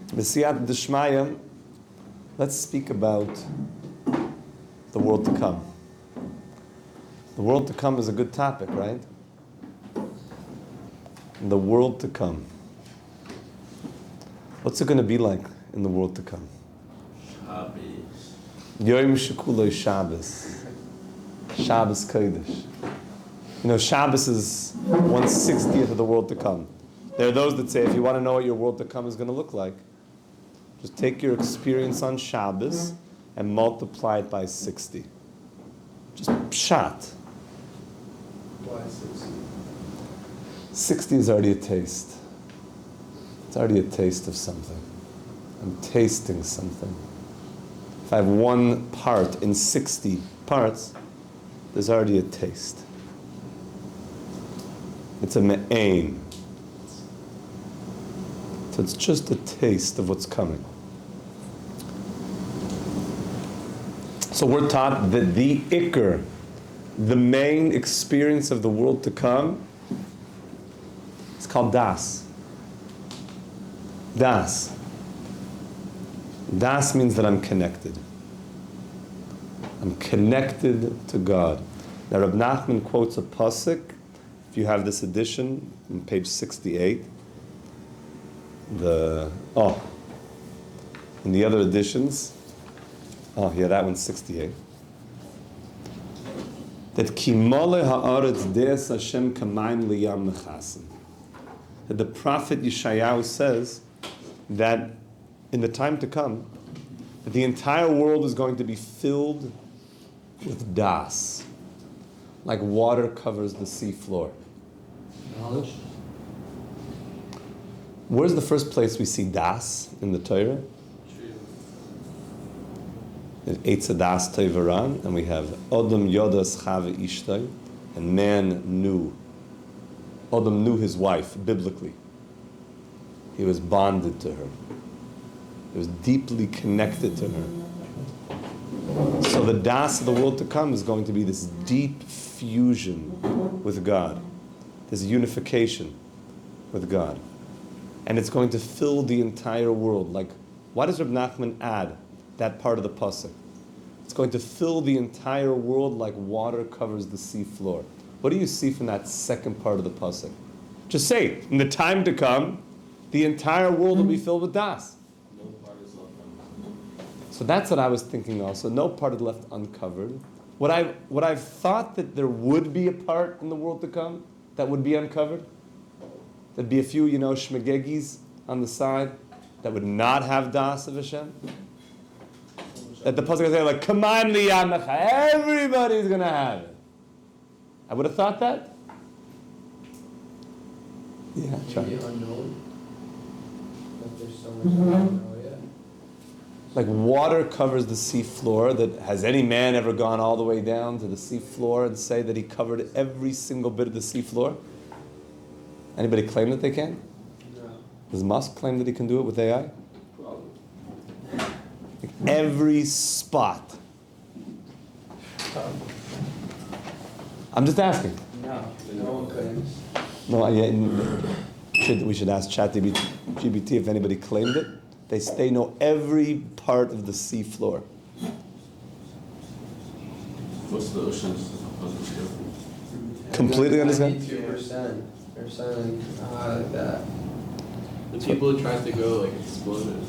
B'siyat D'Shmaya, let's speak about the world to come. The world to come is a good topic, right? The world to come. What's it going to be like in the world to come? Shabbos. Yom Shekuloi Shabbos. Shabbos Kodesh. You know, Shabbos is 1/60th of the world to come. There are those that say if you want to know what your world to come is going to look like, just take your experience on Shabbos and multiply it by 60. Just pshat. Why 60? 60 is already a taste. It's already a taste of something. I'm tasting something. If I have one part in 60 parts, there's already a taste. It's a me'ain. So it's just a taste of what's coming. So we're taught that the ikr, the main experience of the world to come, it's called das. Das. Das means that I'm connected. I'm connected to God. Now Reb Nachman quotes a pasuk. If you have this edition, on page 68, in the other editions, that one's 68. That kimale haaretz de'es Hashem kamayim liyam mechasim. That the prophet Yeshayahu says that in the time to come, that the entire world is going to be filled with das, like water covers the sea floor. Knowledge? Where's the first place we see das in the Torah? Eitz das Toivaran, and we have Odom Yodas Chava Ishtay, and man knew. Odom knew his wife, biblically. He was bonded to her. He was deeply connected to her. So the das of the world to come is going to be this deep fusion with God, this unification with God. And it's going to fill the entire world. Like, why does Reb Nachman add that part of the pasuk? It's going to fill the entire world like water covers the sea floor. What do you see from that second part of the pasuk? Just say it. In the time to come, the entire world will be filled with das. No part is left uncovered. So that's what I was thinking also. No part is left uncovered. What I've thought that there would be a part in the world to come that would be uncovered. There'd be a few, shmegegis on the side that would not have das of Hashem. That the pasuk is saying, like, come on, everybody's going to have it. I would have thought that. Yeah, try. Maybe unknown. But there's so much we don't know yet. Like water covers the sea floor. That has any man ever gone all the way down to the sea floor and say that he covered every single bit of the sea floor? Anybody claim that they can? No. Does Musk claim that he can do it with AI? Probably. Like every spot. I'm just asking. No. No one claims. No, we should ask ChatGPT if anybody claimed it. They know every part of the sea floor. What's the oceans? Completely understand? 92% or something like that. The people who tried to go exploded.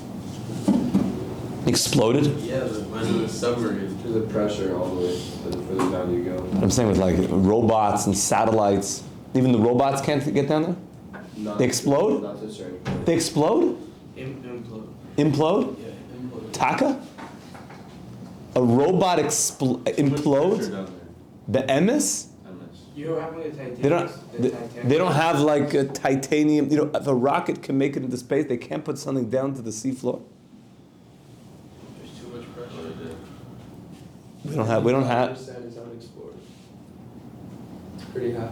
Exploded? Yeah, the submarine. To the pressure all the way further down you go. I'm saying with like robots and satellites, even the robots can't get down there? Not They explode? Not to a certain point. They explode? Implode. Implode? Yeah, implode. Taka? A robot implode? The MS? You don't have any Titanic. They don't have like a titanium. If a rocket can make it into space, they can't put something down to the seafloor. There's too much pressure. We don't have. 95% is unexplored. It's pretty high.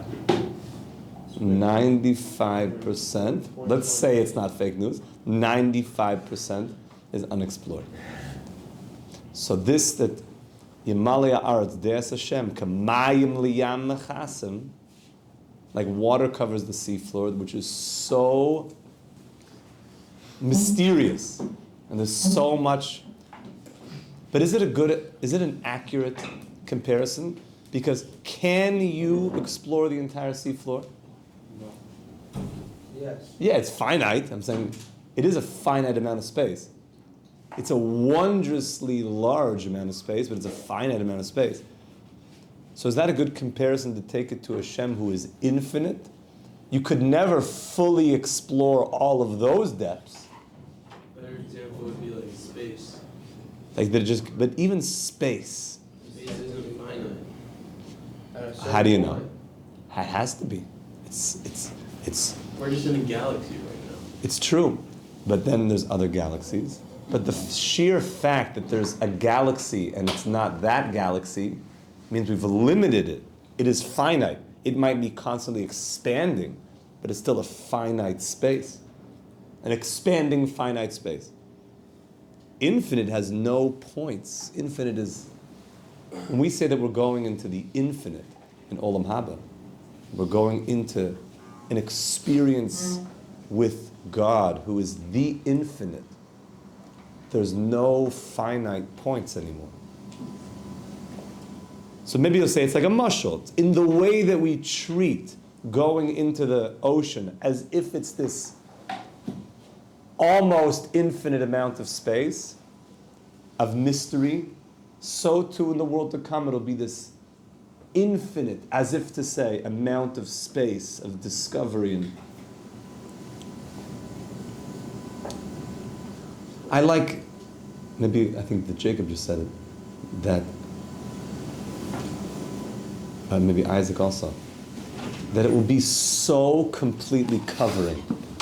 95%. Let's say it's not fake news. 95% is unexplored. So this that Yimalaya Aretz De'es Hashem Kamayim Liyam Mechasim, like water covers the seafloor, which is so mysterious, and there's so much. But is it an accurate comparison? Because can you explore the entire seafloor? Yes. Yeah, it's finite. I'm saying it is a finite amount of space. It's a wondrously large amount of space, but it's a finite amount of space. So is that a good comparison to take it to Hashem who is infinite? You could never fully explore all of those depths. Better example would be like space. But even space, Space isn't finite. At a certain how do you know? point, It has to be. It's We're just in a galaxy right now. It's true, but then there's other galaxies. But the sheer fact that there's a galaxy and it's not that galaxy means we've limited it. It is finite. It might be constantly expanding, but it's still a finite space. An expanding finite space. Infinite has no points. Infinite is, when we say that we're going into the infinite in Olam Haba, we're going into an experience with God who is the infinite. There's no finite points anymore. So maybe you'll say it's like a mashal. It's in the way that we treat going into the ocean as if it's this almost infinite amount of space, of mystery, so too in the world to come it'll be this infinite, as if to say, amount of space, of discovery. And I think that Jacob just said it, that maybe Isaac also, that it will be so completely covering.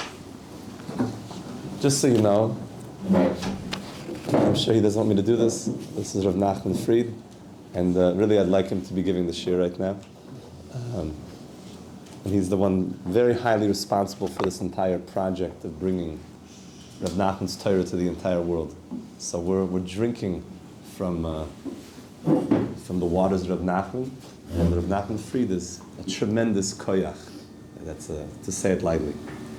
Just so you know, I'm sure he doesn't want me to do this. This is Rav Nachman Fried, and really I'd like him to be giving the shir right now. And he's the one very highly responsible for this entire project of bringing Rav Nachman's Torah to the entire world. So we're drinking from the waters of Rav Nachman, and Rav Nachman Fried is a tremendous koyach. That's to say it lightly.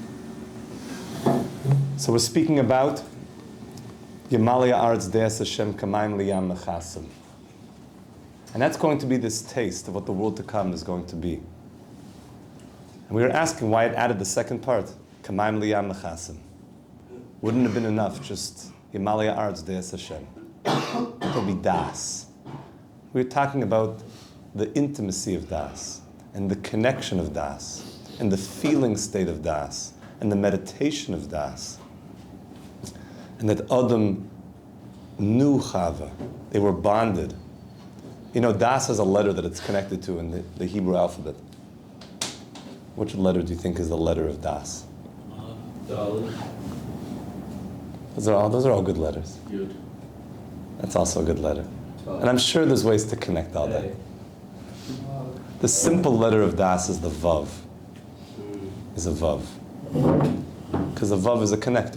So we're speaking about Yemalia Aretz De'as Hashem Kamayim Liyam Mechasim. And that's going to be this taste of what the world to come is going to be. And we were asking why it added the second part, Kamayim Liyam Mechasim. Wouldn't have been enough just Yemalia Aretz De'as Hashem. It'll be Das. We were talking about the intimacy of Das, and the connection of Das, and the feeling state of Das, and the meditation of Das. And that Adam knew Chava. They were bonded. You know, Das has a letter that it's connected to in the Hebrew alphabet. Which letter do you think is the letter of Das? Dalit. Those are all good letters. Yud. That's also a good letter. And I'm sure there's ways to connect all that. The simple letter of Das is the Vav. Is a Vav. Because the Vav is a connector.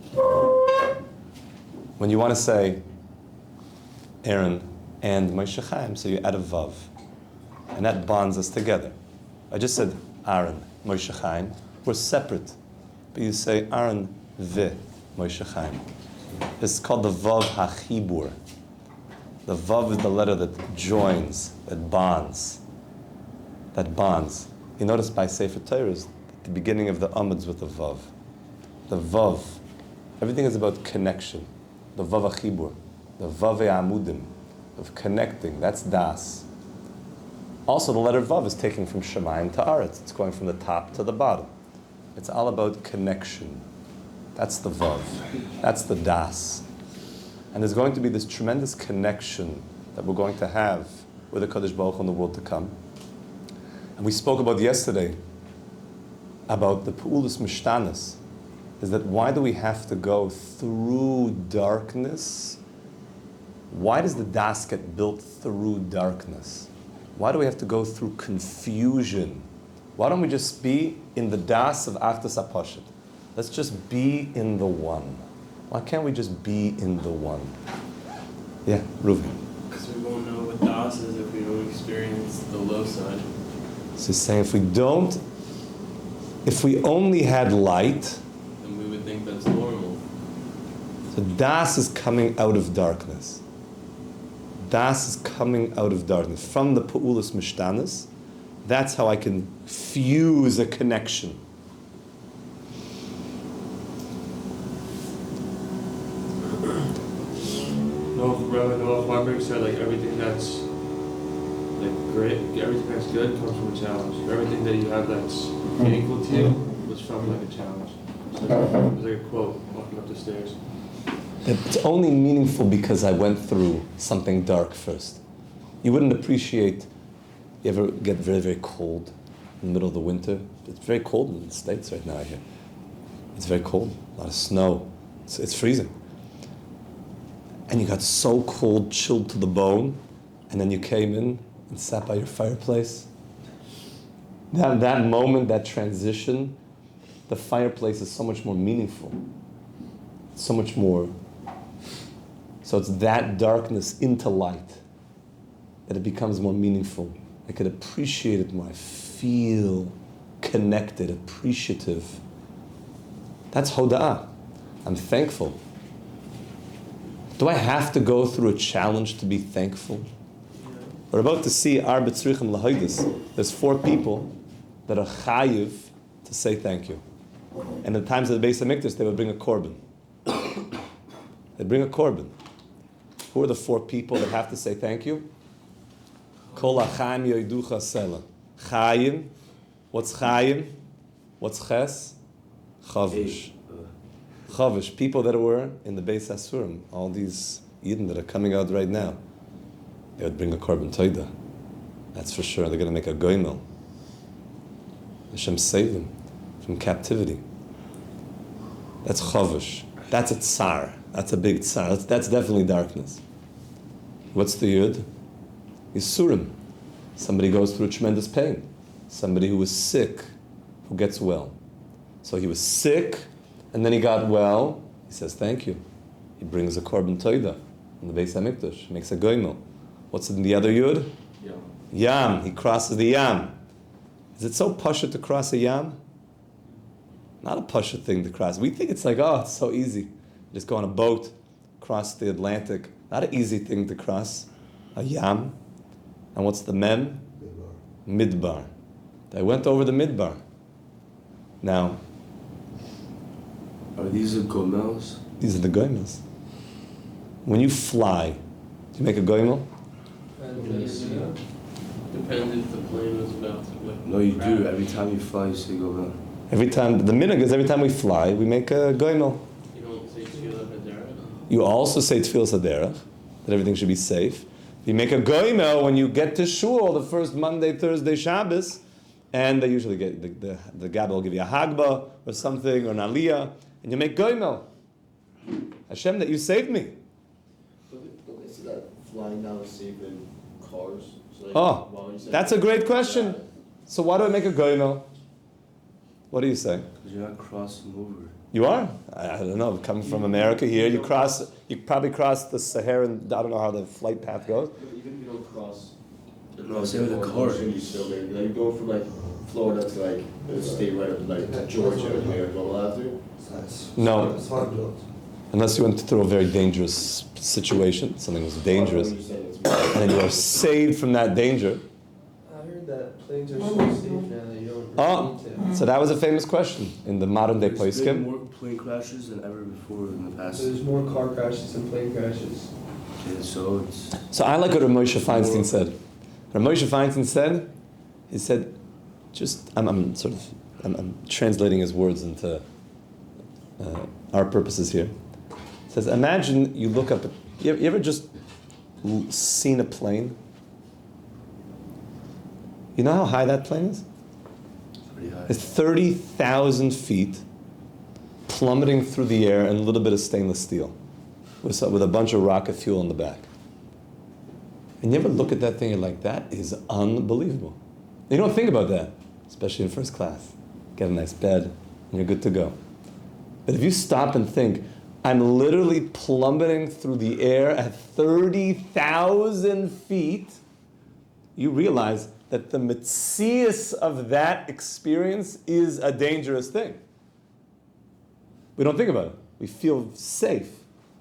When you want to say Aaron and Moshe Chaim, so you add a Vav. And that bonds us together. I just said Aaron, Moshe Chaim. We're separate. But you say Aaron ve Moshe Chaim. It's called the Vav HaChibur. The Vav is the letter that joins, that bonds. That bonds. You notice by Sefer Torah is the beginning of the Amids with the Vav. The Vav. Everything is about connection. The Vav HaChibur. The Vav Amudim. Of connecting. That's Das. Also, the letter Vav is taken from Shemayim to Aretz. It's going from the top to the bottom. It's all about connection. That's the Vav. That's the Das. And there's going to be this tremendous connection that we're going to have with the Kadosh Baruch Hu in the world to come. And we spoke about yesterday about the Pu'ulas Mishtanas, is that why do we have to go through darkness? Why does the Das get built through darkness? Why do we have to go through confusion? Why don't we just be in the Das of Achdas HaPashat? Let's just be in the one. Why can't we just be in the one? Yeah, Reuven. Because we won't know what Das is if we don't experience the low side. So he's saying if we only had light, Then we would think that's normal. So das is coming out of darkness. Das is coming out of darkness. From the Pa'ulas Mishtanis, that's how I can fuse a connection. Noah Farberg said like everything that's like great, everything that's good comes from a challenge. Everything that you have that's meaningful to you was from like a challenge. So it was like a quote walking up the stairs. It's only meaningful because I went through something dark first. You wouldn't appreciate, you ever get very, very cold in the middle of the winter? It's very cold in the States right now here. It's very cold, a lot of snow. It's freezing. And you got so cold, chilled to the bone, and then you came in and sat by your fireplace. That moment, that transition, the fireplace is so much more meaningful. So much more. So it's that darkness into light that it becomes more meaningful. I could appreciate it more. I feel connected, appreciative. That's hoda'ah. I'm thankful. Do I have to go through a challenge to be thankful? We're about to see Arba Tzrichim Lahaydis. There's 4 people that are chayiv to say thank you. And at the times of the Beis HaMikdash, they would bring a korban. They'd bring a korban. Who are the 4 people that have to say thank you? Kol ha'chaim yoiducha sela. Chayim. What's chayim? What's ches? Chavush. Chavush. People that were in the Beis Hasurim. All these Yidden that are coming out right now. They would bring a korban toida. That's for sure. They're going to make a goimel. Hashem save them from captivity. That's chavush. That's a tsar. That's a big tsar. That's definitely darkness. What's the yud? Yisurim. Somebody goes through tremendous pain. Somebody who was sick, who gets well. So he was sick, and then he got well. He says thank you. He brings a korban toida in the Beis HaMikdash. Makes a goimel. What's in the other yud? Yam. He crosses the yam. Is it so pasha to cross a yam? Not a pasha thing to cross. We think it's like, oh, it's so easy. Just go on a boat, cross the Atlantic. Not an easy thing to cross. A yam. And what's the mem? Midbar. They went over the midbar. Now, are these the gomels? These are the goimels. When you fly, do you make a goimel? Depends if the plane was about to like. No, you do. Every time you fly, you say gomel. Every time, the minhag is every time we fly, we make a goimel. You don't say Tefillah Haderach? You also say Tefillah Haderach, that everything should be safe. You make a goimel when you get to shul the first Monday, Thursday, Shabbos, and they usually get, the Gabba will give you a Hagba or something, or an Aliyah, and you make goimel. Hashem, that you saved me. Don't they say that flying down is safe in cars? So like, Oh, why would you say that's a great question. So why do I make a goimel? What do you say? Because you're not crossing over. You are? I don't know. Coming from America here, you probably cross the Saharan, I don't know how the flight path goes. Even if you don't cross No, say with a car. you still get, like, you go from like Florida to like a state right up to like Georgia, and you're allowed to. No. It's hard built. Unless you went through a very dangerous situation, something was dangerous, When you say it's and then you are saved from that danger. I heard that planes are so safe now that you don't Oh, need to. so that was a famous question in the modern day There's been poskim. more plane crashes than ever before in the past. There's more car crashes than plane crashes. Okay, so it's So I like what Rav Moshe Feinstein said. Rav Moshe Feinstein said, he said, I'm translating his words into our purposes here. He says, imagine you look up, you ever just seen a plane? You know how high that plane is? pretty high. It's 30,000 feet, plummeting through the air, and a little bit of stainless steel, with a bunch of rocket fuel in the back. And you ever look at that thing and you're like, that is unbelievable. You don't think about that, especially in first class. Get a nice bed, and you're good to go. But if you stop and think, I'm literally plummeting through the air at 30,000 feet, you realize that the metzius of that experience is a dangerous thing. We don't think about it. We feel safe.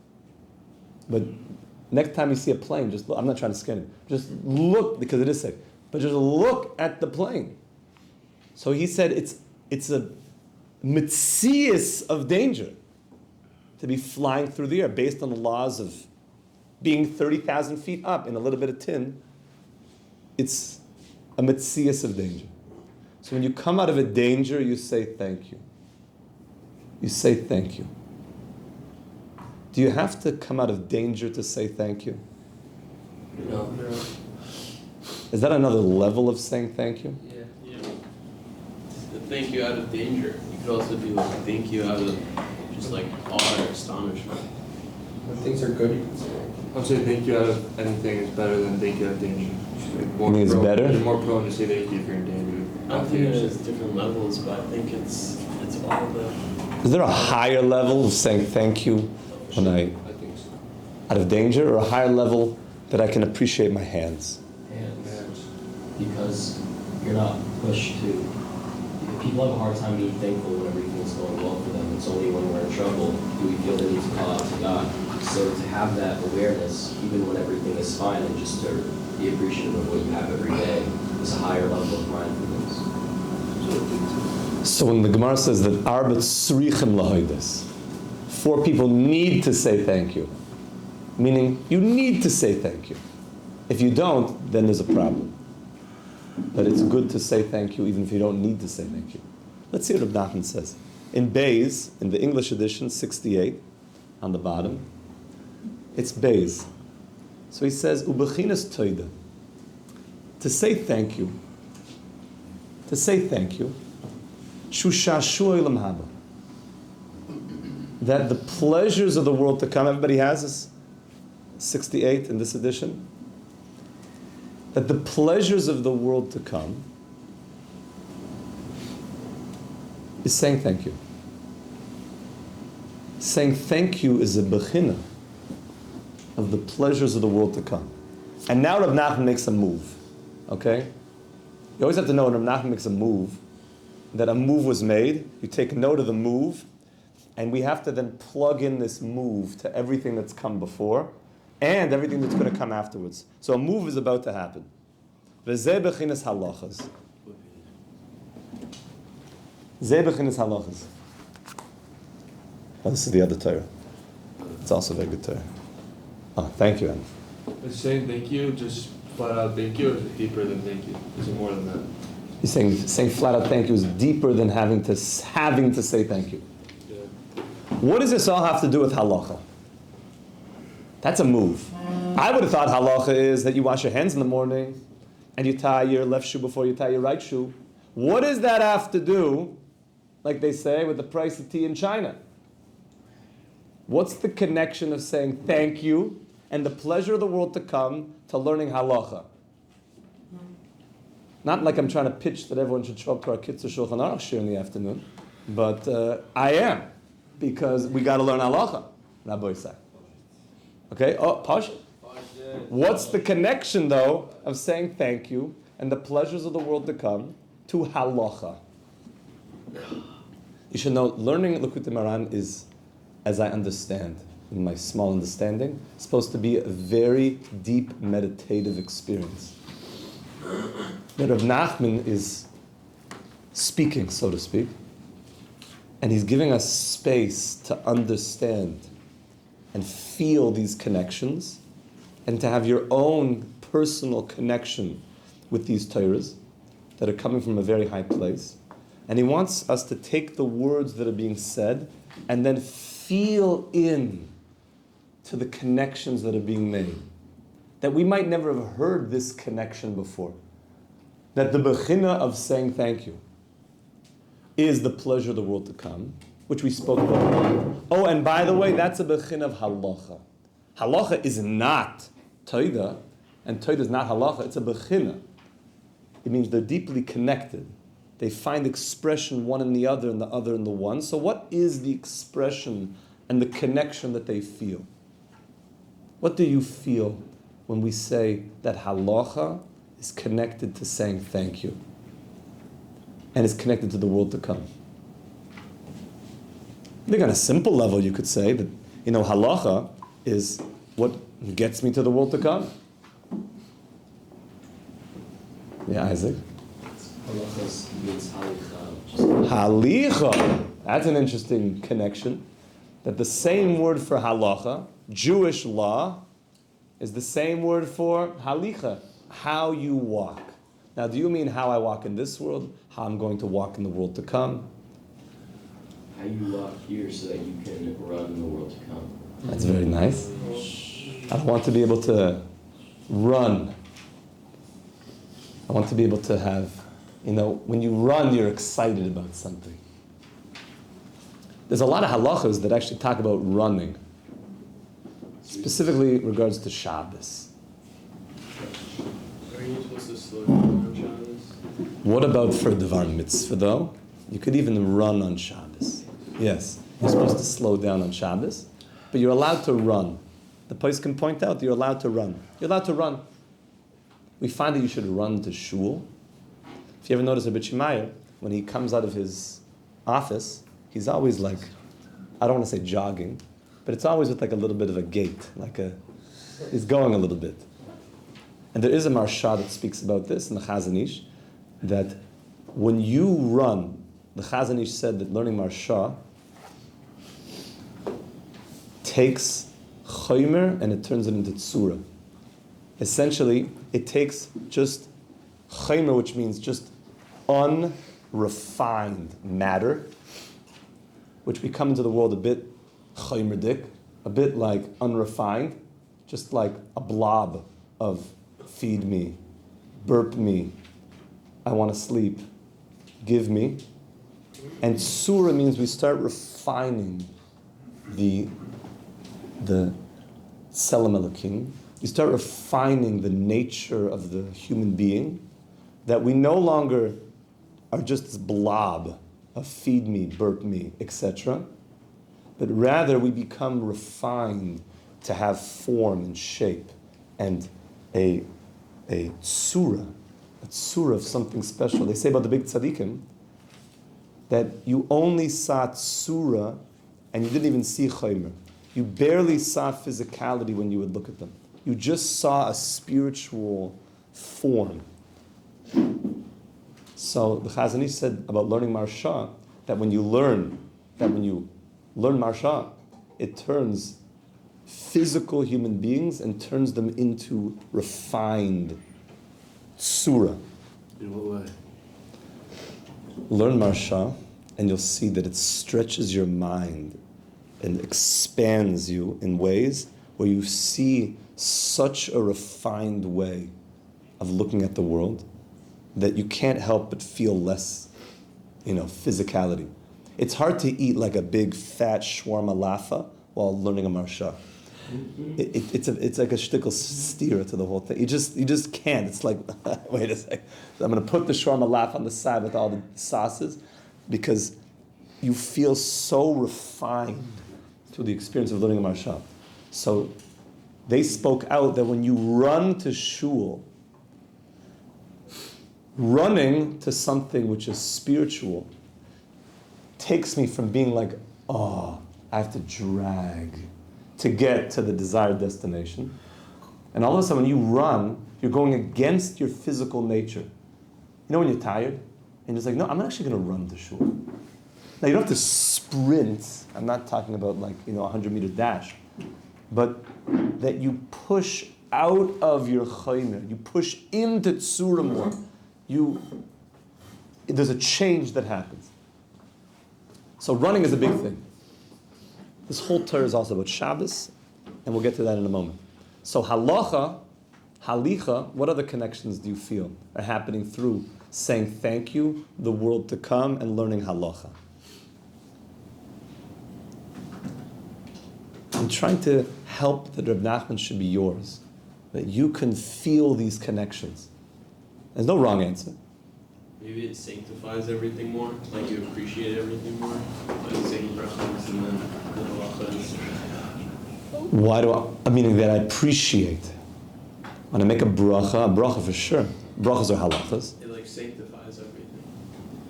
But next time you see a plane, just look. I'm not trying to scare you. Just look, because it is safe. But just look at the plane. So he said it's a mitzias of danger to be flying through the air based on the laws of being 30,000 feet up in a little bit of tin. It's a mitzias of danger. So when you come out of a danger, you say thank you. You say thank you. Do you have to come out of danger to say thank you? No. Is that another level of saying thank you? Yeah. Thank you out of danger. You could also do like thank you out of just like awe or astonishment. When things are good, you can say. I'd say thank you out of anything is better than thank you out of danger. Like You think it's better? You're more prone to say thank you if you're in danger. I don't think there's different levels, but I think it's all the. Is there a higher level of saying thank you when I think so. out of danger, or a higher level that I can appreciate my hands? Hands. Because you're not pushed to. People have a hard time being thankful when everything's going well for them. It's only when we're in trouble do we feel the need to call out to God. So to have that awareness, even when everything is fine, and just to be appreciative of what you have every day, is a higher level of mindfulness. So when the Gemara says that Arba Tzrichim Lahoides, 4 people need to say thank you, meaning you need to say thank you. If you don't, then there's a problem. But it's good to say thank you even if you don't need to say thank you. Let's see what Reb Nachman says. In Beis, in the English edition, 68, on the bottom, it's Beis. So he says, Ubechinas Toida, to say thank you, Shushashu Olam Haba, that the pleasures of the world to come, everybody has this, 68 in this edition, that the pleasures of the world to come is saying thank you. Saying thank you is a bechina of the pleasures of the world to come. And now Rav Nachman makes a move, okay? You always have to know when Rav Nachman makes a move, that a move was made, you take note of the move, and we have to then plug in this move to everything that's come before, and everything that's going to come afterwards. So a move is about to happen. V'zeh bechinas halachas. Zeh bechinas halachas. Oh, this is the other Torah. It's also a very good Torah. Oh, thank you, Anna. Is saying thank you just flat out thank you, or is it deeper than thank you? Is it more than that? You're saying flat out thank you is deeper than having to say thank you. Yeah. What does this all have to do with halacha? That's a move. I would have thought halacha is that you wash your hands in the morning and you tie your left shoe before you tie your right shoe. What does that have to do, like they say, with the price of tea in China? What's the connection of saying thank you and the pleasure of the world to come to learning halacha? Not like I'm trying to pitch that everyone should show up to our Kitzur Shulchan Aruch shir in the afternoon, but I am, because we got to learn halacha, Rabbi Isai. Okay, Pash. What's the connection, though, of saying thank you and the pleasures of the world to come to halacha? You should know, learning Likutei Moharan is, as I understand, in my small understanding, supposed to be a very deep meditative experience. That Rav Nachman is speaking, so to speak, and he's giving us space to understand and feel these connections, and to have your own personal connection with these Torahs that are coming from a very high place. And he wants us to take the words that are being said and then feel in to the connections that are being made. That we might never have heard this connection before. That the bechina of saying thank you is the pleasure of the world to come, which we spoke about. Oh, and by the way, that's a bechina of halacha. Halacha is not toida, and toida is not halacha, it's a bechina. It means they're deeply connected. They find expression one in the other and the other in the one. So what is the expression and the connection that they feel? What do you feel when we say that halacha is connected to saying thank you and is connected to the world to come? I think on a simple level you could say that, halacha is what gets me to the world to come? Yeah, Isaac. Halachas means halicha. Halicha. That's an interesting connection. That the same word for halacha, Jewish law, is the same word for halicha, how you walk. Now, do you mean how I walk in this world? How I'm going to walk in the world to come? How you walk here so that you can run in the world to come. That's very nice. I want to be able to run. I want to be able to have, when you run, you're excited about something. There's a lot of halachas that actually talk about running, specifically in regards to Shabbos. Are you supposed to slow down on Shabbos? What about for Devar Mitzvah, though? You could even run on Shabbos. Yes, you're supposed to slow down on Shabbos, but you're allowed to run. The place can point out you're allowed to run. You're allowed to run. We find that you should run to shul. If you ever notice Rabbi Shemaiah, when he comes out of his office, he's always like, I don't want to say jogging, but it's always with like a little bit of a gait, he's going a little bit. And there is a marsha that speaks about this in the Chazon Ish, that when you run, the Chazon Ish said that learning marsha takes chomer and it turns it into tzura. Essentially, it takes just chomer, which means just unrefined matter, which we come into the world a bit chomerdik, a bit like unrefined, just like a blob of feed me, burp me, I want to sleep, give me. And tzura means we start refining the Tselem Elokim. You start refining the nature of the human being, that we no longer are just this blob of feed me, burp me, etc., but rather we become refined to have form and shape and a tzura of something special. They say about the big tzaddikim that you only saw tzura and you didn't even see chomer. You barely saw physicality when you would look at them. You just saw a spiritual form. So the Chazon Ish said about learning Marsha, that when you learn Marsha, it turns physical human beings and turns them into refined tzura. In what way? Learn Marsha, and you'll see that it stretches your mind and expands you in ways where you see such a refined way of looking at the world that you can't help but feel less, physicality. It's hard to eat like a big fat shawarma lafa while learning a marsha. It's like a shtickle steer to the whole thing. You just can't. It's like, wait a second. I'm going to put the shawarma lafa on the side with all the sauces because you feel so refined to the experience of learning a marsha. So they spoke out that when you run to shul, running to something which is spiritual takes me from being like, I have to drag to get to the desired destination. And all of a sudden when you run, you're going against your physical nature. When you're tired, and you're just like, no, I'm actually going to run to shul. Now you don't have to sprint. I'm not talking about a 100-meter dash. But that you push out of your chomer, you push into tzura more. There's a change that happens. So running is a big thing. This whole Torah is also about Shabbos, and we'll get to that in a moment. So halacha, halicha, what other connections do you feel are happening through saying thank you, the world to come, and learning halacha? I'm trying to help that Reb Nachman should be yours, that you can feel these connections. There's no wrong answer. Maybe it sanctifies everything more, like you appreciate everything more, like saying brachos and then the halachas. Why meaning that I appreciate. When I make a bracha for sure. Brachas are halachas. It sanctifies everything.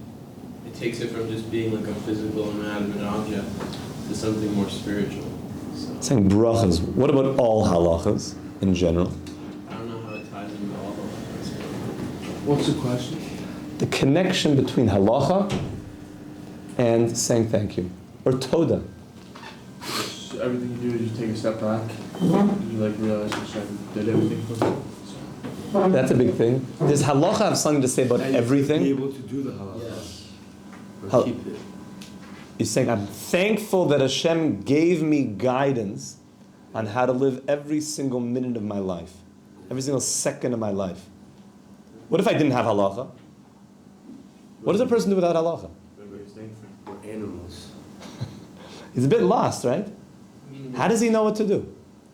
It takes it from just being like a physical inanimate object to something more spiritual. So Saying brachas. What about all halachas in general? I don't know how it ties into all of them. What's the question? The connection between halacha and saying thank you. Or toda. Just everything you do is you take a step back. You like realize Hashem did everything for you. That's a big thing. Does halacha have something to say about Be everything? able to do the halakha. Yes. Hal- Keep it. You're saying, I'm thankful that Hashem gave me guidance on how to live every single minute of my life, every single second of my life. What if I didn't have halacha? What does a person do without halacha? Everybody's thankful. We're animals. He's a bit lost, right? How does he know what to do?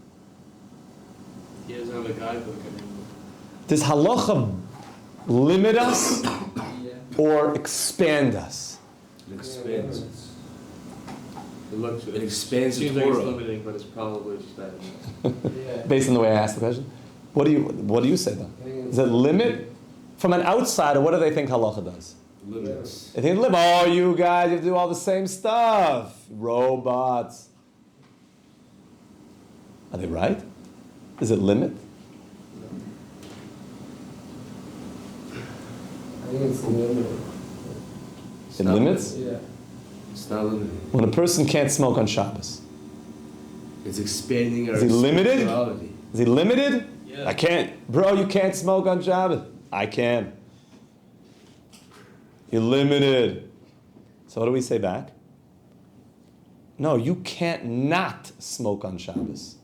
He doesn't have a guidebook anymore. Does halacha limit us Yeah. or expand us? It expands. It looks. It expands the seems like it's Torah. limiting, but it's probably just that. Yeah. Based on the way I asked the question, what do you say though? Does it limit? From an outsider, what do they think halacha does? Limits. They think, oh, you guys, you do all the same stuff. Robots. Are they right? Does it limit? I think it's limited. It limits? Yeah. It's not limited. When a person can't smoke on Shabbos, It's expanding our Is he limited? spirituality. is he limited? Yeah. I can't. Bro, you can't smoke on Shabbos. I can. You're limited. So what do we say back? No, you can't not smoke on Shabbos.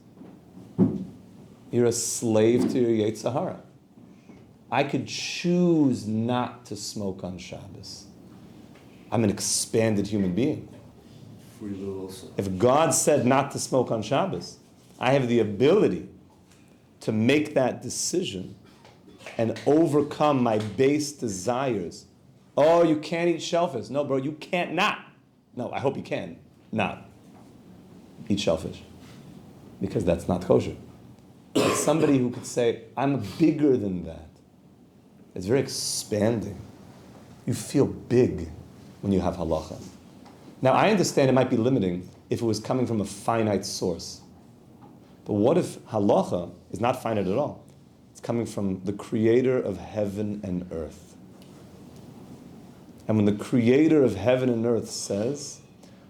You're a slave to your Yetzer Hara. I could choose not to smoke on Shabbos. I'm an expanded human being. Free will also. If God said not to smoke on Shabbos, I have the ability to make that decision and overcome my base desires. Oh, you can't eat shellfish. No, bro, you can't not. No, I hope you can not eat shellfish because that's not kosher. It's somebody who could say, I'm bigger than that. It's very expanding. You feel big when you have halacha. Now, I understand it might be limiting if it was coming from a finite source. But what if halacha is not finite at all? It's coming from the creator of heaven and earth. And when the creator of heaven and earth says,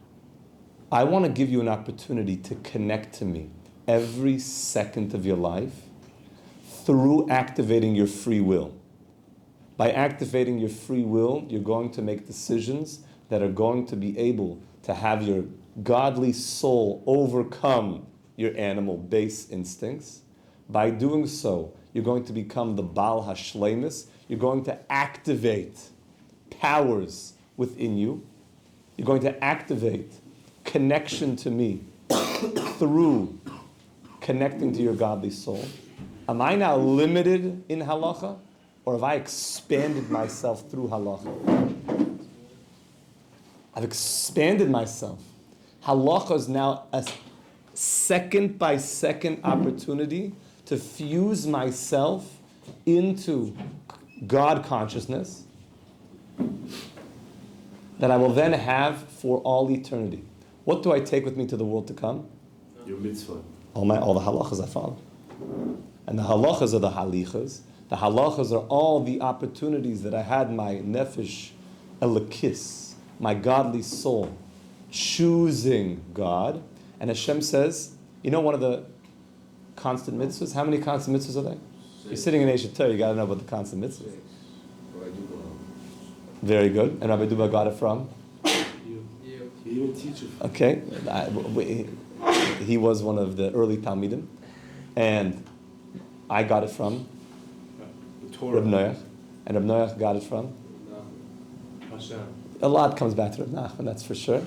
I want to give you an opportunity to connect to me every second of your life through activating your free will. By activating your free will, you're going to make decisions that are going to be able to have your godly soul overcome your animal base instincts. By doing so, you're going to become the Baal Hashlemus. You're going to activate powers within you. You're going to activate connection to me through connecting to your godly soul. Am I now limited in halacha, or have I expanded myself through halacha? I've expanded myself. Halacha is now a second by second opportunity to fuse myself into God consciousness that I will then have for all eternity. What do I take with me to the world to come? Your mitzvah. All the halachas I follow. And the halachas are the halichas. The halachas are all the opportunities that I had my nefesh elikis, my godly soul, choosing God. And Hashem says, you know one of the constant mitzvahs? How many constant mitzvahs are there? You're sitting in Eshet Torah, you got to know about the constant mitzvahs. Very good. And Rabbi Duba got it from? He even teaches. Okay. He was one of the early Talmidim. And I got it from The Torah. Reb Noach. And Reb Noach got it from? Hashem. A lot comes back to Reb Nachman, that's for sure.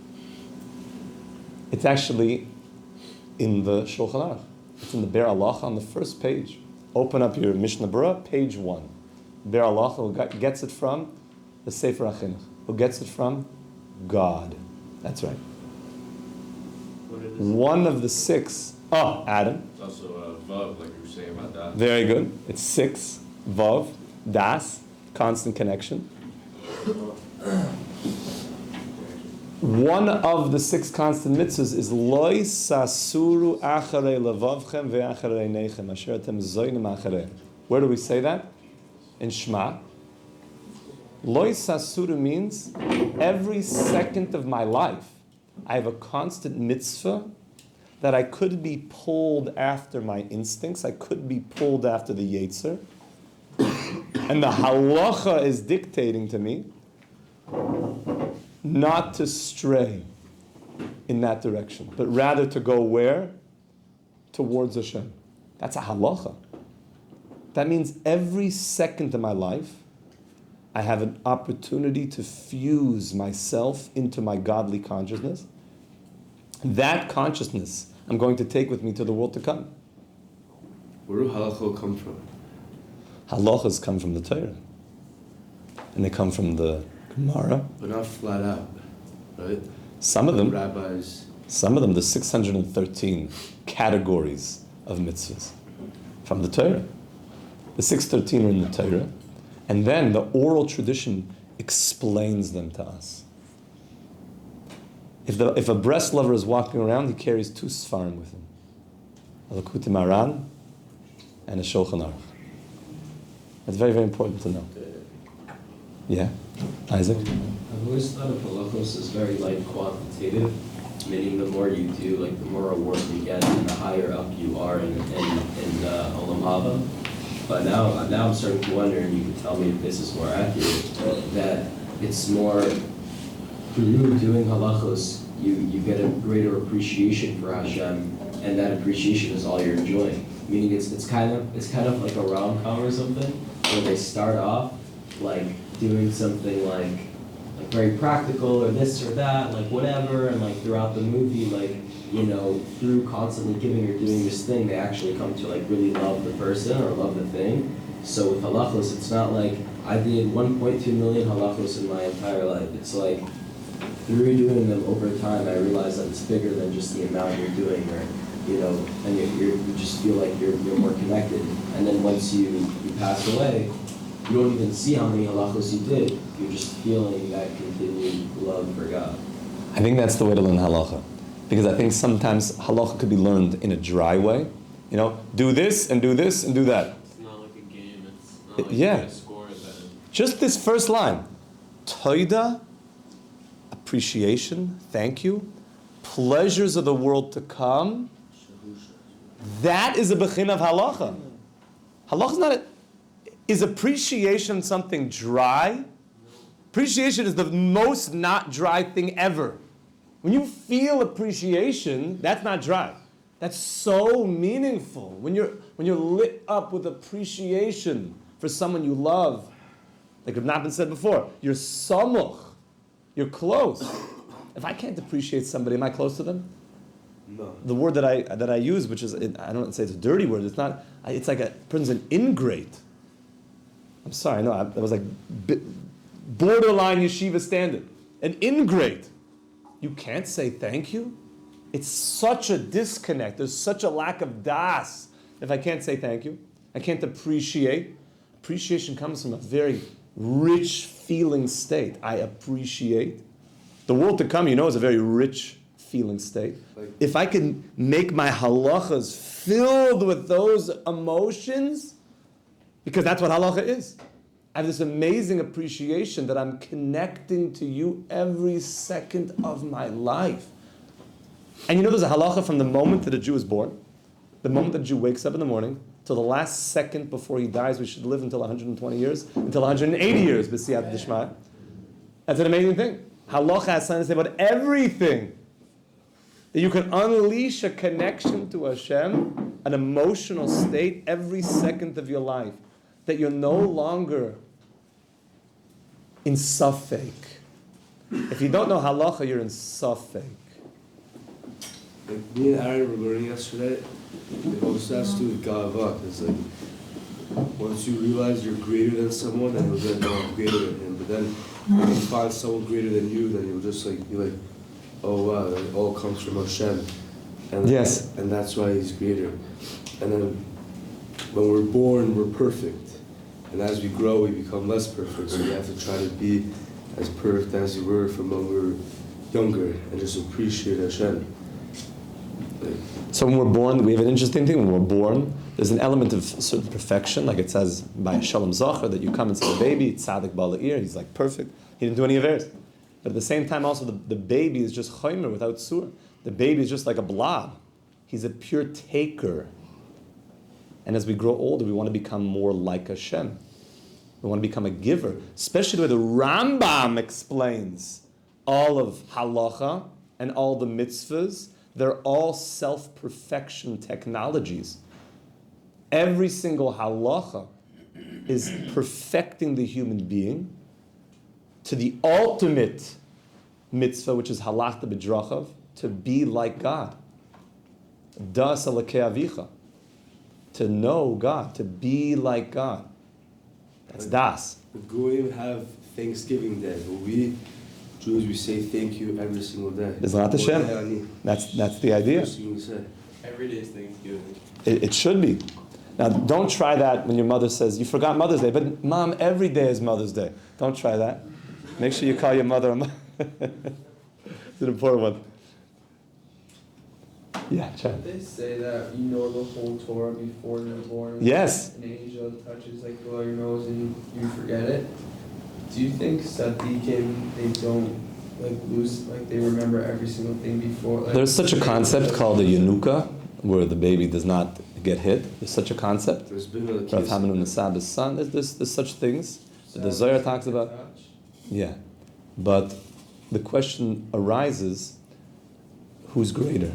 It's actually in the Shulchan Aruch. It's in the Ber Halacha on the first page. Open up your Mishnah Berurah, page 1. Ber Halacha, who gets it from? The Sefer HaChinuch. Who gets it from? God. That's right. What it is. One of the 6. Oh, Adam. It's also Vav, like you were saying about that. Very good. It's 6. Vav. Das. Constant connection. One of the 6 constant mitzvahs is Loi sasuru acharei levavchem ve'acharei neichem asher atem zoynim acharei. Where do we say that? In Shema. Loi sasuru means every second of my life I have a constant mitzvah that I could be pulled after my instincts, I could be pulled after the Yetzer, and the halacha is dictating to me not to stray in that direction, but rather to go where? Towards Hashem. That's a halacha. That means every second of my life, I have an opportunity to fuse myself into my godly consciousness. That consciousness I'm going to take with me to the world to come. Where do halachot come from? Halachas come from the Torah. And they come from the Gemara. But not flat out, right? Some of them, Rabbis. the 613 categories of mitzvahs from the Torah. The 613 are in the Torah. And then the oral tradition explains them to us. If a breast lover is walking around, he carries 2 Sfarim with him. A Likutei Moharan and a Shulchan Aruch. That's very, very important to know. Yeah? Isaac? I've always thought of halachos as very like quantitative, meaning the more you do, like the more reward you get, and the higher up you are in Olam Haba. But now I'm starting to wonder, and you can tell me if this is more accurate, that it's more through doing halachos, you get a greater appreciation for Hashem, and that appreciation is all you're enjoying. Meaning it's kind of like a rom-com or something, where they start off like doing something like very practical or this or that, like whatever, and like throughout the movie, like, you know, through constantly giving or doing this thing, they actually come to like really love the person or love the thing. So with halachos, it's not like I did 1.2 million halachos in my entire life. It's like through doing them over time, I realized that it's bigger than just the amount you're doing, or you know, and you just feel like you're more connected. And then once you pass away, you don't even see how many halachos you did. You're just feeling that continued love for God. I think that's the way to learn halacha. Because I think sometimes halacha could be learned in a dry way. You know, do this and do this and do that. It's not like a game. It's not like Yeah. you get a score at the end. Just this first line. Toida, appreciation, thank you. Pleasures of the world to come. That is a bechin of halacha. Halacha is not a... Is appreciation something dry? Appreciation is the most not dry thing ever. When you feel appreciation, that's not dry. That's so meaningful. When you're lit up with appreciation for someone you love, like Rav Nachman said before, you're samuch, you're close. If I can't appreciate somebody, am I close to them? No. The word that I use, which is, I don't say it's a dirty word, it's not, it's like a person's an ingrate. I'm sorry, no, that was like borderline yeshiva standard. An ingrate. You can't say thank you? It's such a disconnect. There's such a lack of das if I can't say thank you. I can't appreciate. Appreciation comes from a very rich feeling state. I appreciate. The world to come, you know, is a very rich feeling state. If I can make my halachas filled with those emotions, because that's what halacha is. I have this amazing appreciation that I'm connecting to you every second of my life. And you know there's a halacha from the moment that a Jew is born, the moment that a Jew wakes up in the morning, till the last second before he dies. We should live until 120 years, until 180 years, b'siyat d'shmaya. That's an amazing thing. Halacha has something to say about everything. That you can unleash a connection to Hashem, an emotional state every second of your life. That you're no longer in safek. If you don't know halacha, you're in safek. Like me and Aaron were learning yesterday, it also has to do with gava. It's like once you realize you're greater than someone, then you'll get, no, I'm greater than him. But then when you find someone greater than you, then you'll just like be like, oh wow, it all comes from Hashem. And Yes. And that's why he's greater. And then when we're born, we're perfect. And as we grow, we become less perfect. So we have to try to be as perfect as we were from when we were younger and just appreciate Hashem. So when we're born, we have an interesting thing. When we're born, there's an element of certain perfection, like it says by Shalom Zachar, that you come and see a baby, tzaddik bala'ir, he's like perfect, he didn't do any affairs. But at the same time also, the baby is just chaymer without surah. The baby is just like a blob. He's a pure taker. And as we grow older, we want to become more like Hashem. We want to become a giver. Especially the way the Rambam explains all of halacha and all the mitzvahs. They're all self-perfection technologies. Every single halacha is perfecting the human being to the ultimate mitzvah, which is halachta b'drachav, to be like God. Das alakei avicha. To know God, to be like God. That's das. The Goyim have Thanksgiving Day, but we Jews, we say thank you every single day. B'ezrat Hashem. That's the idea. First thing we say. Every day is Thanksgiving. It should be. Now, don't try that when your mother says, you forgot Mother's Day, but Mom, every day is Mother's Day. Don't try that. Make sure you call your mother a It's an important one. Yeah, Chad. They say that you know the whole Torah before you're born. Yes. An angel touches like below your nose and you forget it. Do you think tzaddikim, they don't like lose, like they remember every single thing before? Like, There's such a concept called a yanuka, where the baby does not get hit. There's such a concept. There's been a Rav case. Hamanun Nasaba's son. There's such things that the Zohar talks about. touch? Yeah. But the question arises, who's greater?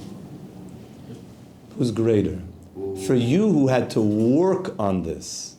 Who's greater? For you who had to work on this,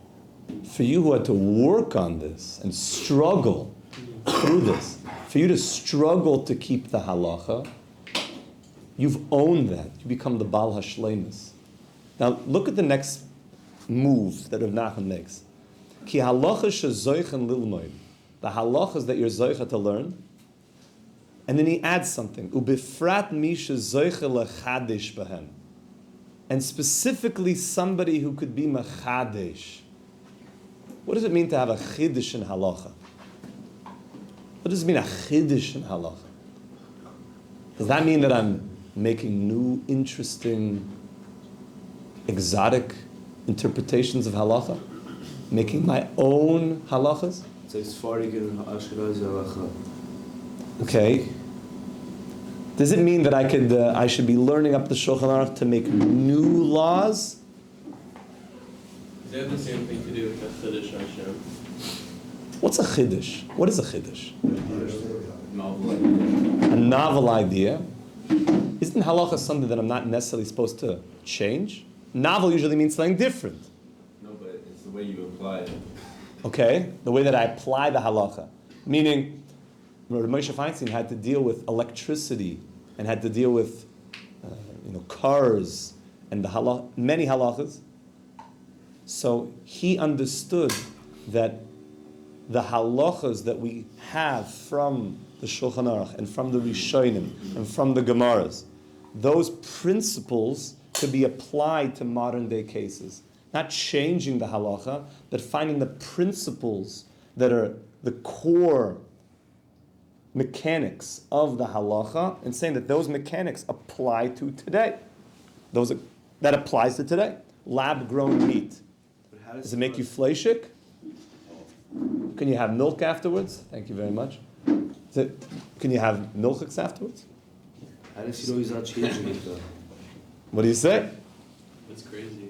and struggle through this, for you to struggle to keep the halacha, you've owned that. You become the Baal Hashlemus. Now look at the next move that Rav Nachman makes. Ki halacha shezoichen lilmoid. The halachas that you're zoicha to learn. And then he adds something. Ubifrat mi shezoiche lechadesh behem. And specifically somebody who could be mechadesh. What does it mean to have a chiddush in halacha? What does it mean, a chiddush in halacha? Does that mean that I'm making new, interesting, exotic interpretations of halacha? Making my own halachas? It's like Sephardic and Ashkenazi halacha. Okay. Does it mean that I should be learning up the Shulchan Aruch to make new laws? Does that have the same thing to do with the Chiddush Hashem? What's a chiddush? What is a chiddush? Novel. A novel idea. Isn't halacha something that I'm not necessarily supposed to change? Novel usually means something different. No, but it's the way you apply it. Okay? The way that I apply the halacha. Meaning, Rav Moshe Feinstein had to deal with electricity and had to deal with cars and many halachas. So he understood that the halachas that we have from the Shulchan Aruch and from the Rishonim and from the Gemaras, those principles could be applied to modern day cases. Not changing the halacha, but finding the principles that are the core mechanics of the halacha and saying that those mechanics apply to today. That applies to today. Lab-grown meat. Does it make you fleshik? Can you have milk afterwards? Thank you very much. Can you have milchiks afterwards? How does he know he's not changing it though? What do you say? That's crazy.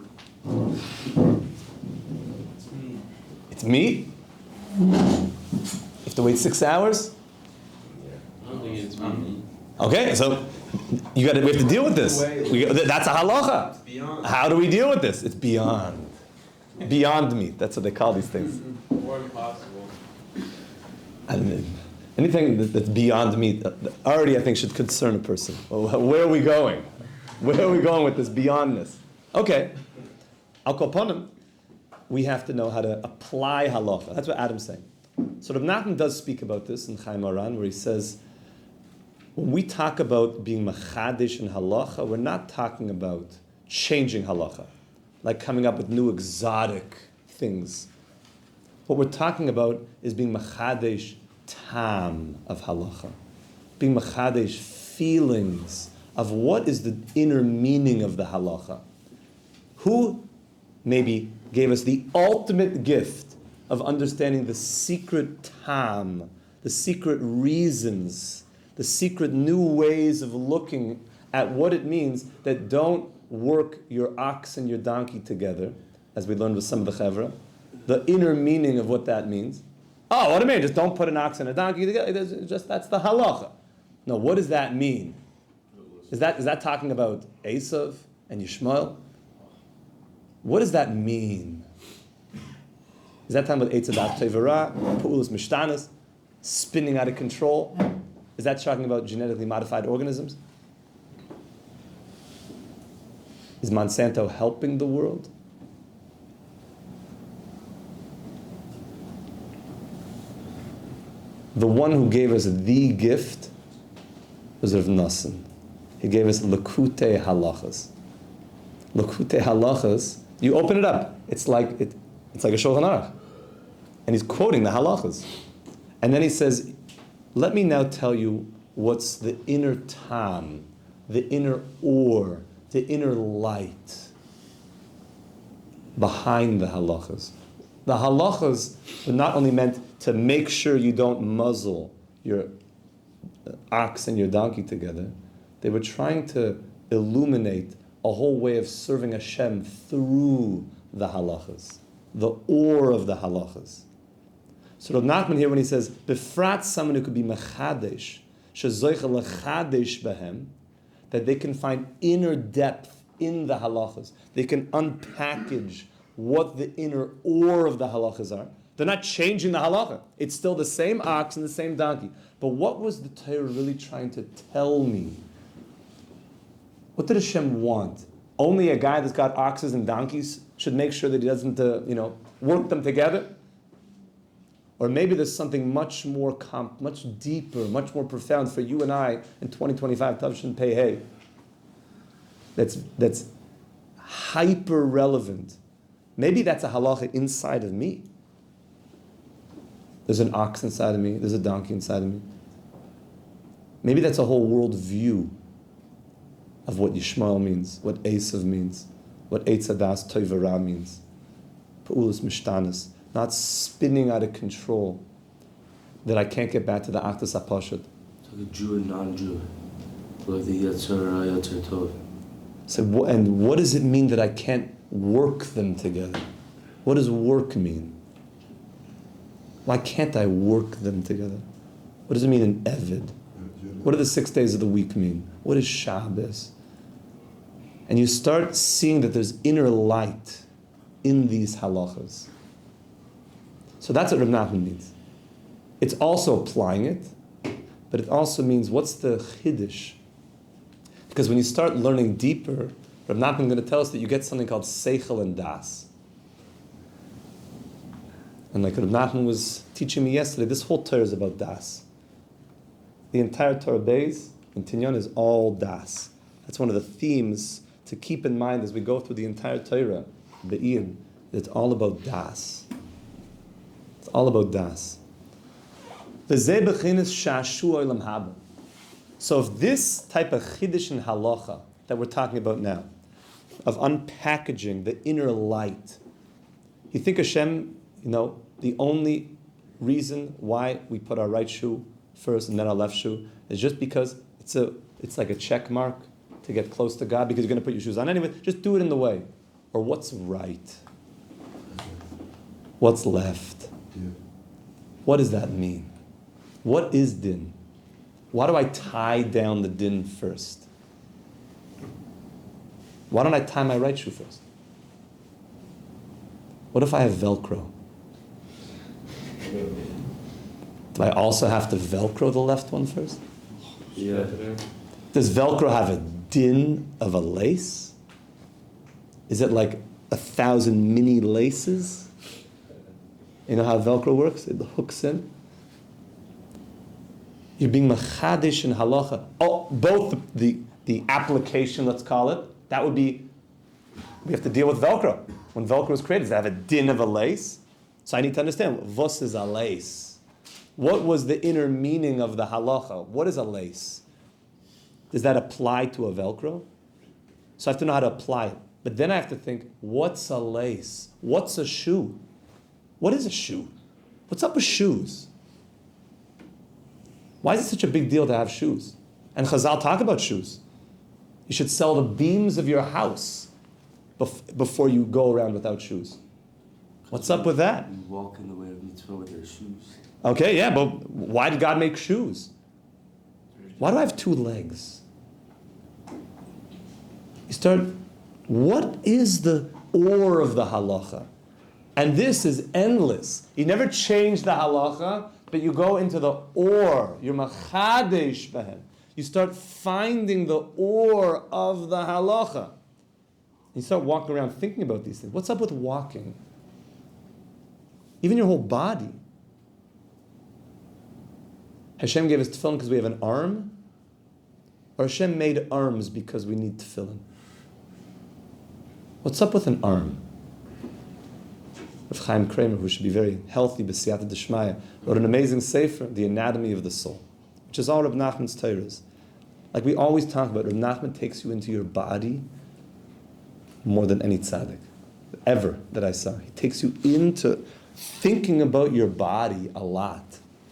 It's meat? You have to wait 6 hours? I don't think it's me. Okay, so we have to deal with this. That's a halacha. It's beyond. How do we deal with this? It's beyond. Beyond meat. That's what they call these things. Or impossible. I mean, anything that's beyond meat already, I think, should concern a person. Well, where are we going? Where are we going with this beyondness? Okay. Al Koponim, we have to know how to apply halacha. That's what Adam's saying. So Rav Nachman does speak about this in Chaim Aran, where he says, when we talk about being machadish in halacha, we're not talking about changing halacha, like coming up with new exotic things. What we're talking about is being machadish tam of halacha. being machadesh feelings of what is the inner meaning of the halacha. Who maybe gave us the ultimate gift of understanding the secret tam, the secret reasons, the secret new ways of looking at what it means that don't work your ox and your donkey together, as we learned with some of the chevra, the inner meaning of what that means. Oh, what do you mean? Just don't put an ox and a donkey together. That's the halacha. No, what does that mean? Is that talking about Esav and Yishmael? What does that mean? Is that talking about Eitzadat Tevera, Pu'ulas Mishtanas, spinning out of control? Is that talking about genetically modified organisms? Is Monsanto helping the world? The one who gave us the gift was Rav Nosson. He gave us Lekutei Halachas. Lekutei Halachas, you open it up, it's like a Shulchan Aruch. And he's quoting the halachas. And then he says, let me now tell you what's the inner tam, the inner or, the inner light behind the halachas. The halachas were not only meant to make sure you don't muzzle your ox and your donkey together, they were trying to illuminate a whole way of serving Hashem through the halachas, the or of the halachas. So Rav Nachman here, when he says, Befrat, someone who could be mechadesh, shezoicha lechadesh behem, that they can find inner depth in the halachas. They can unpackage what the inner or of the halachas are. They're not changing the halacha. It's still the same ox and the same donkey. But what was the Torah really trying to tell me? What did Hashem want? Only a guy that's got oxes and donkeys should make sure that he doesn't, work them together? Or maybe there's something much more much deeper, much more profound for you and I in 2025, Tavshin Pei Hey, that's hyper relevant. Maybe that's a halacha inside of me. There's an ox inside of me, there's a donkey inside of me. Maybe that's a whole world view of what Yishmael means, what Esav means, what Eitzadas Toivara means. Pu'ulas Mishtanas. Not spinning out of control, that I can't get back to the Akdas HaPashut. It's like a Jew and non-Jew. Like the Yetzer Hara, Yetzer Tov. So, and what does it mean that I can't work them together? What does work mean? Why can't I work them together? What does it mean in Evid? What do the 6 days of the week mean? What is Shabbos? And you start seeing that there's inner light in these halachas. So that's what Rav Nachman means. It's also applying it, but it also means what's the chiddush? Because when you start learning deeper, Rav Nachman is going to tell us that you get something called seichel and das. And like Rav Nachman was teaching me yesterday, this whole Torah is about das. The entire Torah Beis in Tinyon is all das. That's one of the themes to keep in mind as we go through the entire Torah, Be'in. It's all about das. It's all about das. So if this type of chiddush and halacha that we're talking about now, of unpackaging the inner light, you think Hashem, the only reason why we put our right shoe first and then our left shoe is just because it's like a check mark to get close to God, because you're going to put your shoes on anyway. Just do it in the way. Or what's right? What's left? What does that mean? What is din? Why do I tie down the din first? Why don't I tie my right shoe first? What if I have Velcro? Do I also have to Velcro the left one first? Yeah. Does Velcro have a din of a lace? Is it like 1,000 mini laces? You know how Velcro works? It hooks in. You're being machadish in halacha. Oh, both the application, let's call it, that would be, we have to deal with Velcro. When Velcro was created, does it have a din of a lace? So I need to understand, vos is a lace? What was the inner meaning of the halacha? What is a lace? Does that apply to a Velcro? So I have to know how to apply it. But then I have to think, what's a lace? What's a shoe? What is a shoe? What's up with shoes? Why is it such a big deal to have shoes? And Chazal talk about shoes. You should sell the beams of your house before you go around without shoes. What's up with that? You walk in the way of mitzvah with their shoes. Okay, yeah, but why did God make shoes? Why do I have 2 legs? You start, what is the ore of the halacha? And this is endless. You never change the halacha, but you go into the ore. You're machadesh behem. You start finding the ore of the halacha. You start walking around thinking about these things. What's up with walking? Even your whole body. Hashem gave us tefillin because we have an arm? Or Hashem made arms because we need tefillin? What's up with an arm? Rav Chaim Kramer, who should be very healthy, b'siyata d'shmaya, wrote an amazing sefer, The Anatomy of the Soul, which is all Reb Nachman's Torahs. Like we always talk about, Reb Nachman takes you into your body more than any tzaddik ever that I saw. He takes you into thinking about your body a lot.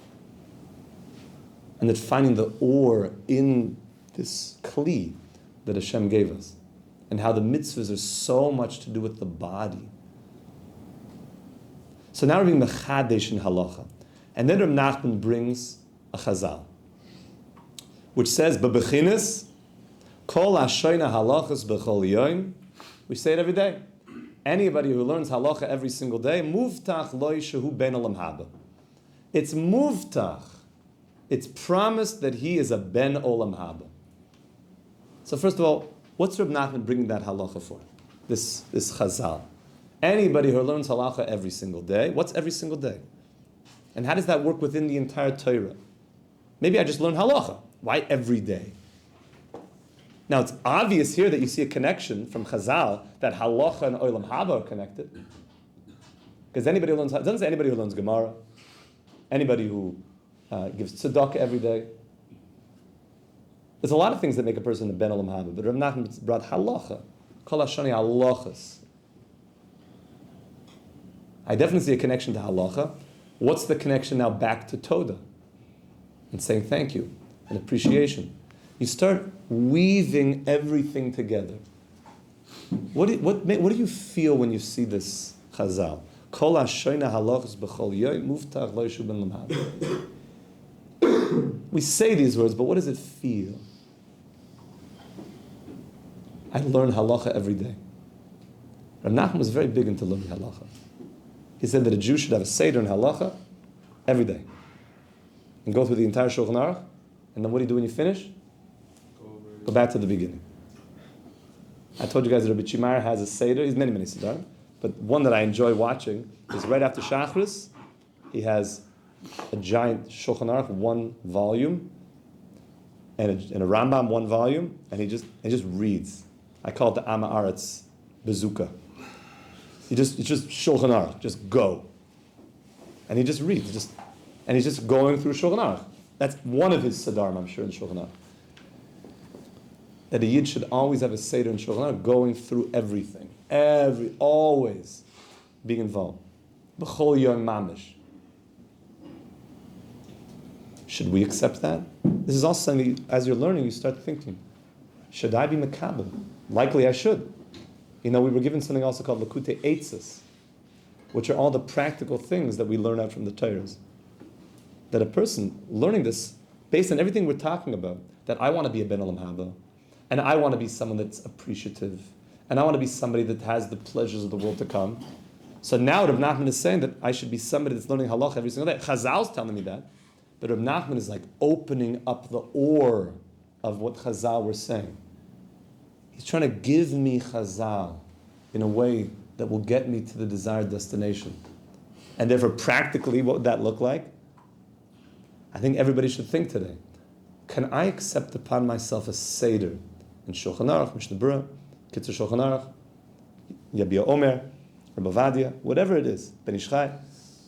And then finding the ore in this kli that Hashem gave us. And how the mitzvahs are so much to do with the body. So now we're being mechadesh in halacha. And then Reb Nachman brings a chazal, which says, B'bechinas, kol hashoyna halachas b'chol yoyim. We say it every day. Anybody who learns halacha every single day, muftach lo shehu ben olam haba. It's muftach. It's promised that he is a ben olam haba. So first of all, what's Reb Nachman bringing that halacha for? This chazal. Anybody who learns halacha every single day, what's every single day? And how does that work within the entire Torah? Maybe I just learn halacha. Why every day? Now it's obvious here that you see a connection from chazal that halacha and olam haba are connected. Because anybody who learns, it doesn't say anybody who learns Gemara, anybody who gives tzedakah every day. There's a lot of things that make a person a ben olam haba, but Rav Nachman brought halacha, kol hashani halachas. I definitely see a connection to halacha. What's the connection now back to Toda? And saying thank you and appreciation. You start weaving everything together. What do you feel when you see this chazal? Kol hashoyna halachas b'chol yoy muftach lo yishu ben lamhaba. We say these words, but what does it feel? I learn halacha every day. Rav Nachman was very big into learning halacha. He said that a Jew should have a seder in halacha every day. And go through the entire Shulchan Aruch, and then what do you do when you finish? Go back to the beginning. I told you guys that Rabbi Chimar has a seder. He's many seder, but one that I enjoy watching is right after Shachris. He has a giant Shulchan Aruch, 1 volume, and a Rambam, 1 volume, and he just reads. I call it the Am Haaretz bazooka. It's just Shulchan Aruch, just go. And he just reads, and he's just going through Shulchan Aruch. That's one of his Sadarim, I'm sure, in Shulchan Aruch. That a Yid should always have a Seder in Shulchan Aruch, going through everything. Always being involved. B'chol yom mamish. Should we accept that? This is also something, as you're learning, you start thinking, should I be makabel? Likely I should. We were given something also called Lakutei Eitzos, which are all the practical things that we learn out from the Torahs. That a person learning this, based on everything we're talking about, that I want to be a ben olam haba, and I want to be someone that's appreciative, and I want to be somebody that has the pleasures of the world to come. So now Rav Nachman is saying that I should be somebody that's learning halach every single day. Chazal's telling me that, but Rav Nachman is like opening up the ore of what Chazal were saying. He's trying to give me Chazal in a way that will get me to the desired destination. And therefore, practically, what would that look like? I think everybody should think today. Can I accept upon myself a Seder in Shulchan Aruch, Mishnah Berurah, Kitzur Shulchan Aruch, Yabia Omer, Rabbi Vadia, whatever it is, Ben Ish Chai,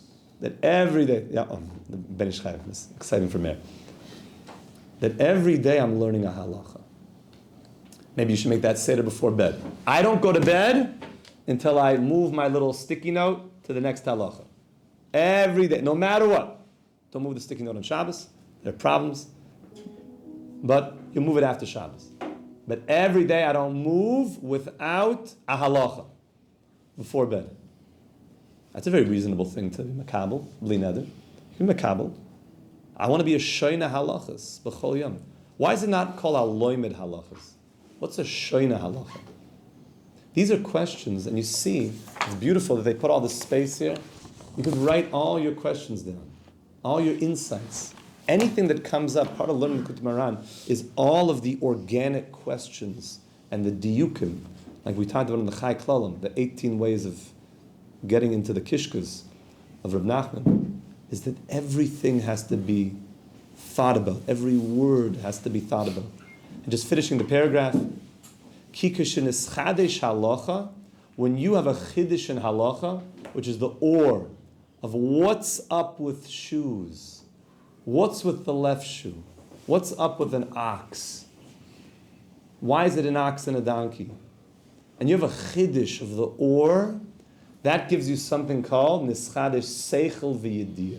that every day, the Ben Ish Chai, this is exciting for me, that every day I'm learning a halacha. Maybe you should make that seder before bed. I don't go to bed until I move my little sticky note to the next halacha. Every day, no matter what. Don't move the sticky note on Shabbos. There are problems. But you move it after Shabbos. But every day I don't move without a halacha before bed. That's a very reasonable thing to be makabel, bli neder. You can makabel. I want to be a shoyna halachas b'chol yom. Why is it not called a loimed halachas? What's a shoyna halacha? These are questions, and you see, it's beautiful that they put all this space here. You could write all your questions down, all your insights. Anything that comes up, part of learning Likutei Moharan is all of the organic questions and the diyukim, like we talked about in the Chai Klalim, the 18 ways of getting into the kishkas of Reb Nachman, is that everything has to be thought about. Every word has to be thought about. And just finishing the paragraph, Kikashin is chadesh halacha, when you have a chiddush in halacha, which is the or of what's up with shoes, what's with the left shoe, what's up with an ox, why is it an ox and a donkey? And you have a chiddush of the or, that gives you something called nischadesh seichel v'yediyah.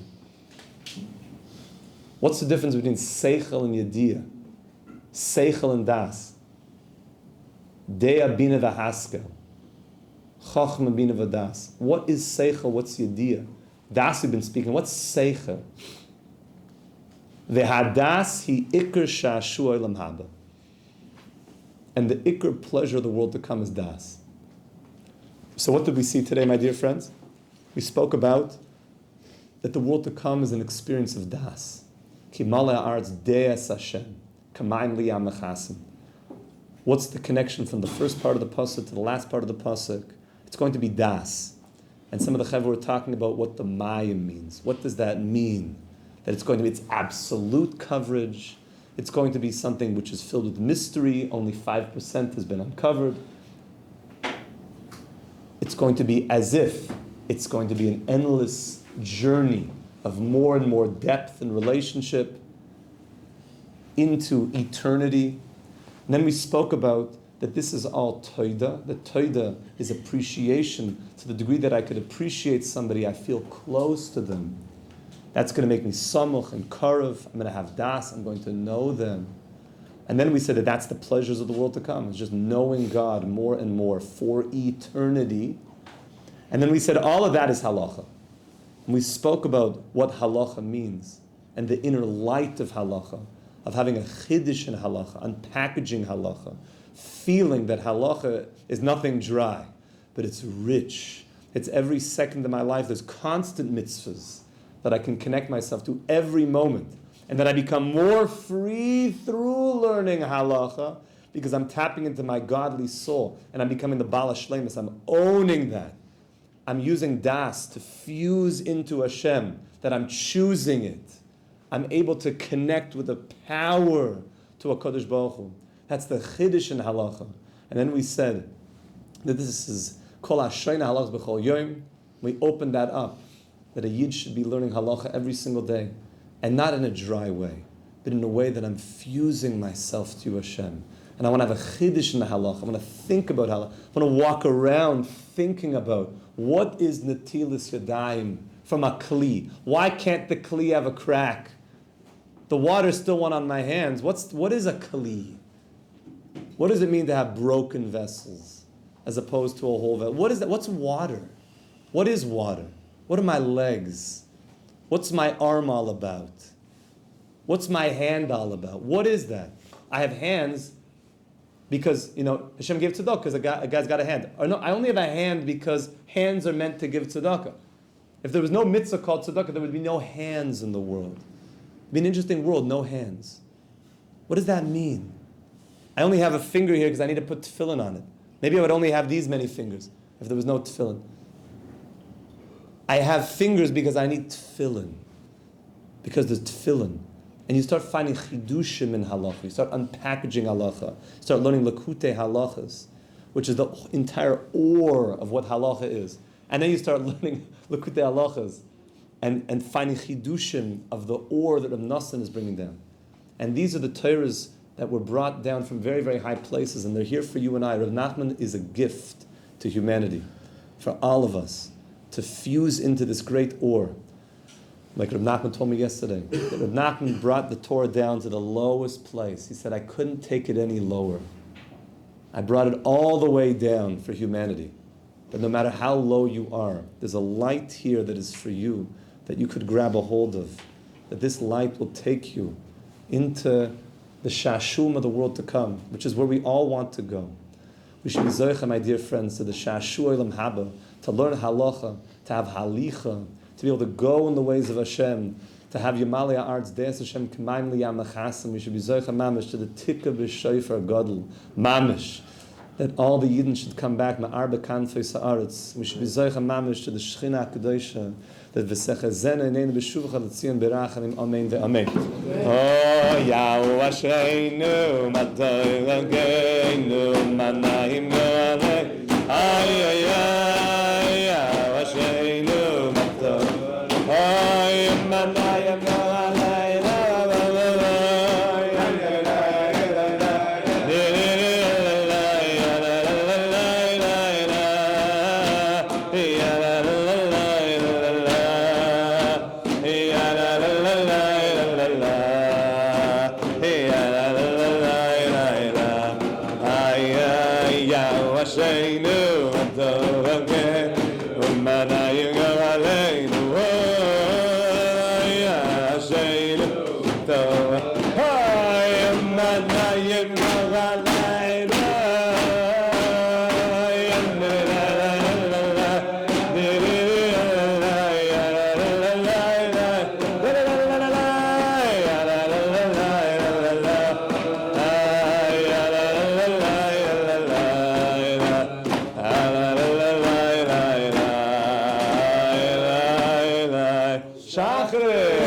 What's the difference between seichel and yediyah? Seichel and das. Dea bina v'haskel. Chochma bina v'das. What is seichel? What's yediyah? Das we've been speaking. What's seichel? V'hadas hi ikr shashu olam haba. And the ikr pleasure of the world to come is das. So what did we see today, my dear friends? We spoke about that the world to come is an experience of das. Ki malei ha'aretz de'es Hashem. Kamayim liyam mechasim. What's the connection from the first part of the pasuk to the last part of the pasuk? It's going to be das. And some of the Chevra were talking about what the mayim means. What does that mean? That it's going to be its absolute coverage. It's going to be something which is filled with mystery. Only 5% has been uncovered. It's going to be as if it's going to be an endless journey of more and more depth and relationship into eternity. And then we spoke about that this is all toida. That toida is appreciation to the degree that I could appreciate somebody, I feel close to them. That's going to make me samuch and karav. I'm going to have das. I'm going to know them. And then we said that that's the pleasures of the world to come. It's just knowing God more and more for eternity. And then we said all of that is halacha. And we spoke about what halacha means and the inner light of halacha, of having a chiddush in halacha, unpackaging halacha, feeling that halacha is nothing dry, but it's rich. It's every second of my life. There's constant mitzvahs that I can connect myself to every moment. And that I become more free through learning halacha because I'm tapping into my godly soul and I'm becoming the Bala Shleimus. I'm owning that. I'm using das to fuse into Hashem, that I'm choosing it. I'm able to connect with the power to a Kodesh Baruch Hu. That's the chiddush in halacha. And then we said that this is kol ha'shoyna halachas b'chol yom. We opened that up, that a yid should be learning halacha every single day. And not in a dry way, but in a way that I'm fusing myself to Hashem. And I want to have a chiddush in the halacha. I want to think about halacha. I want to walk around thinking about what is netilas yadayim from a kli. Why can't the kli have a crack? The water's still one on my hands. What is a kli? What does it mean to have broken vessels as opposed to a whole vessel? What is that? What's water? What is water? What are my legs? What's my arm all about? What's my hand all about? What is that? I have hands because, Hashem gave tzedakah because a guy's got a hand. Or no, I only have a hand because hands are meant to give tzedakah. If there was no mitzvah called tzedakah, there would be no hands in the world. It'd be an interesting world, no hands. What does that mean? I only have a finger here because I need to put tefillin on it. Maybe I would only have these many fingers if there was no tefillin. I have fingers because I need tefillin. Because there's tefillin. And you start finding chidushim in halacha. You start unpackaging halacha. You start learning lakutei halachas, which is the entire ore of what halacha is. And then you start learning lakutei halachas. and finding chidushim of the ore that Rav Nosson is bringing down. And these are the Torahs that were brought down from very, very high places, and they're here for you and I. Rav Nachman is a gift to humanity, for all of us, to fuse into this great ore. Like Rav Nachman told me yesterday, that Rav Nachman brought the Torah down to the lowest place. He said, I couldn't take it any lower. I brought it all the way down for humanity. But no matter how low you are, there's a light here that is for you, that you could grab a hold of, that this light will take you into the shashum of the world to come, which is where we all want to go. We should be zoicha, my dear friends, to the shashu olam haba, to learn halacha, to have halicha, to be able to go in the ways of Hashem, to have Yamalia arts des Hashem k'mayim liyam lechasim. We should be zoicha mamish to the tikka b'shoifer gadol mamish, that all the Yidden should come back ma'arba kanfei sa'aretz. We should be zoicha mamish to the Shechina HaKadoshah, that v'secha zena ineinu b'shuvcha l'tzion b'rachanim amen ve'amen. Oh, Yahu Asheinu, Matoi Lageinu, Manayim Yoalei, ay, ay, ay, Yahu Asheinu, Matoi, ay, Manayim Yoalei, la, la, la, la, ay, ay, ay, Shachri.